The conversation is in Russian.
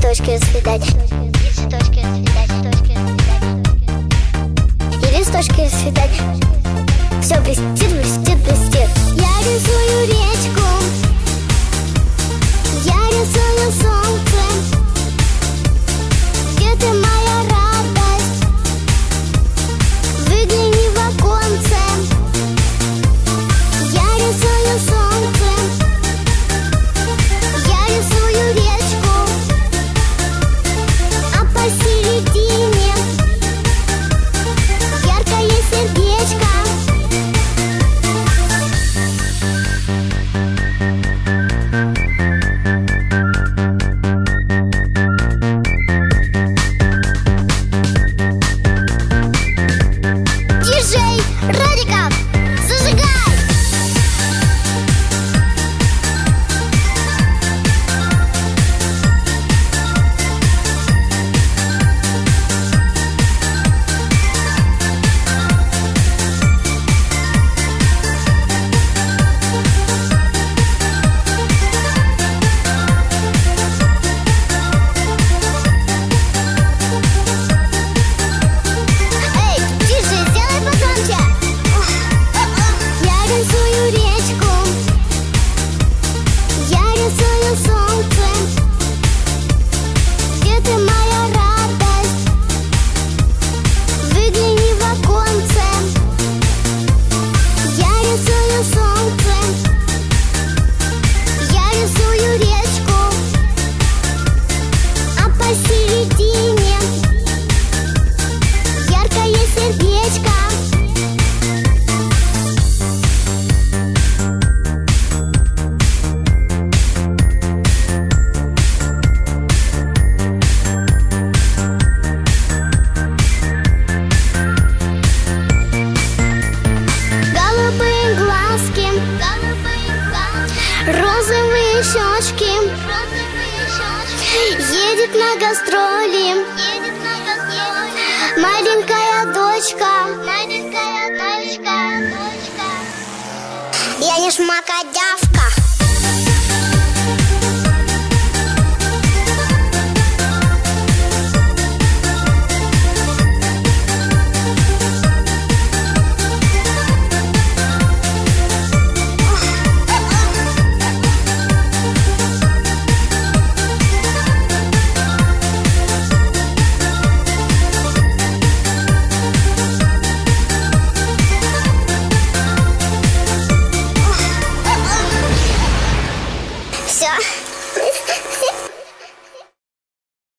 цветочки расцветать, и цветочки расцветать, и листочки расцветать. Все блестит, блестит, блестит. Я рисую речку, я рисую солнце. Где ты, моя радость? Выгляни в оконце. Я рисую солнце, я рисую речку, а посередине яркое сердечко. Диджей Радиков, зажигай! Розовые щечки, едет на гастроли маленькая дочка. Я не шмакодявка.